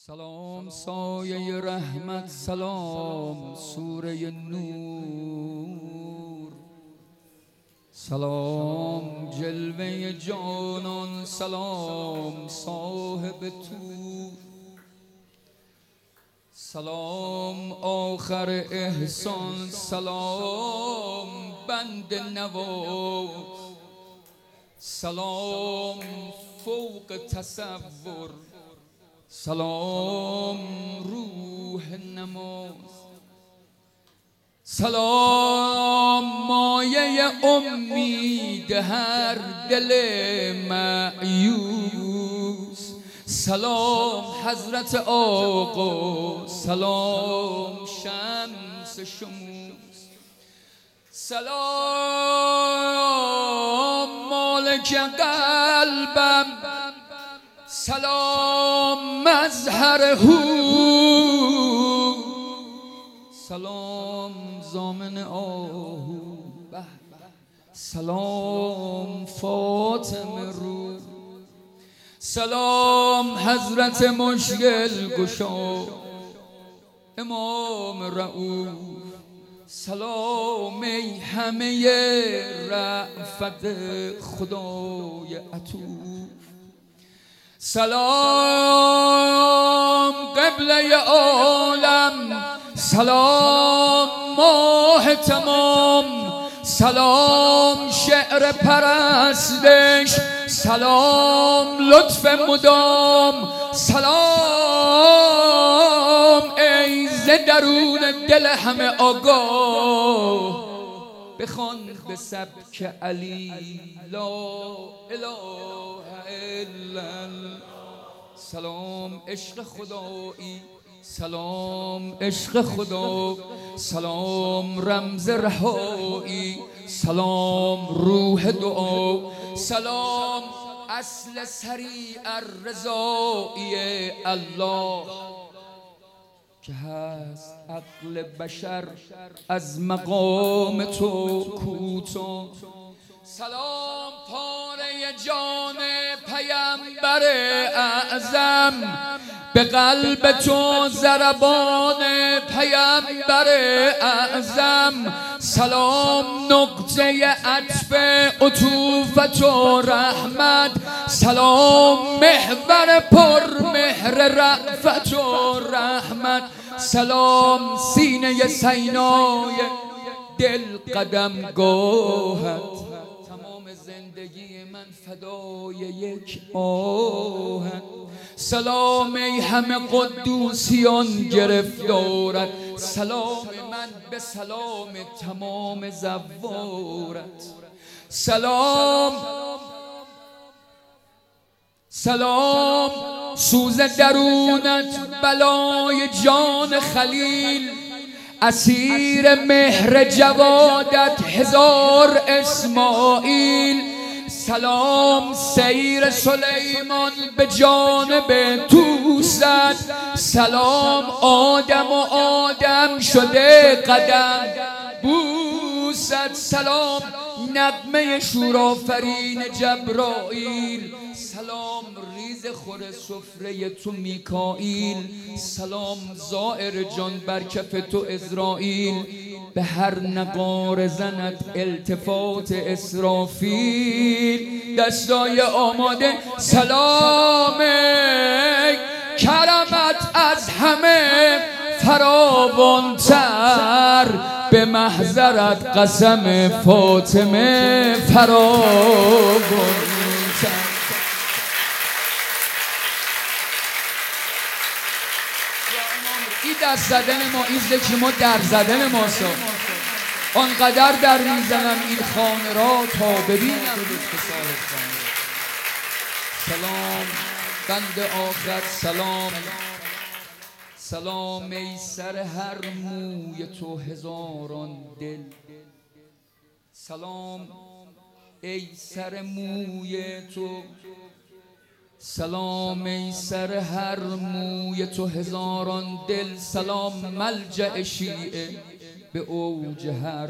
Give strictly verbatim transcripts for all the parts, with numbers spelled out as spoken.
سلام سایه رحمت، سلام سوره نور، سلام جلوه جانان، سلام صاحب طور، سلام آخر احسان، سلام بند نوا، سلام فوق تصور، سلام روح نماز، سلام مایه امید هر دل مایوس، سلام حضرت آقا، سلام شمس شموس، سلام مالک قلبم، سلام مظهر هو، سلام ضامن آهو، سلام فاطمه رو، سلام حضرت مشکل گشا امام رؤوف، سلام ای همه رأفت خدای عطوف، سلام قبله عالم، سلام ماه تمام، سلام شعر پرستش، سلام لطف مدام، سلام ای ز درون دل همه آگاه، بخوان به سبک علی لا اله الا الله، سلام عشق خدایی، سلام عشق خدا، سلام رمز رهایی، سلام روح دعا، سلام اصل سریع الرضایی الله که هست عقل بشر از مقام تو کوتاه، سلام پاره جان پیامبر اعظم، به قلب تو ضربان پیامبر اعظم، سلام نقطه عطف عطوفت و رحمت، سلام محور پر مهر رأفت و رحمت، سلام سینه سینای دل قدم گاهت، تمام زندگی من فدای یک آهت، سلام ای همه قدوسیان گرفتارت، سلام من به سلام تمام زوارت، سلام سلام سوز درونت بلای جان خلیل، اسیر مهر جوادت هزار اسماعیل، سلام سیر سلیمان به جانب توست، سلام آدم و آدم شده قدم بوست، سلام نغمه شورآفرین جبرائیل، سلام ریز خور سفره تو میکائیل، سلام زائر جان بر کف تو عزراییل، به هر نقار زند التفات اسرافیل، دستای آماده، سلام کرمت از همه فراوانتر، به محضرت قسم فاطمه فراوانتر. این دست زدن ما، این ذکر ما در زدن ماسا، آنقدر در میزنم این خانه را تا ببینم لطف صاحب خانه. سلام بند آخر، سلام سلام ای سر هر موی تو هزاران دل، سلام ای سر موی تو، سلام ای سر هر موی تو هزاران دل، سلام ملجأ شیعه به اوج هر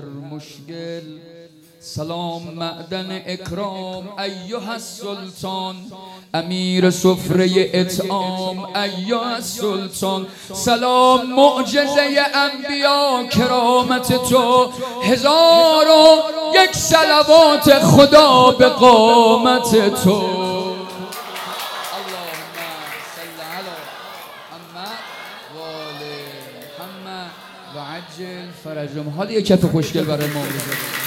مشکل، سلام معدن اکرام ایها السلطان، امیر سفره اطعام ایها سلطان، سلام معجزه انبیا کرامت تو، هزار و یک صلوات خدا به قامت تو. اللهم صل علی محمد و آل محمد و عجل فرجهم. حالا یک کف خوشگل برای ما بزنید.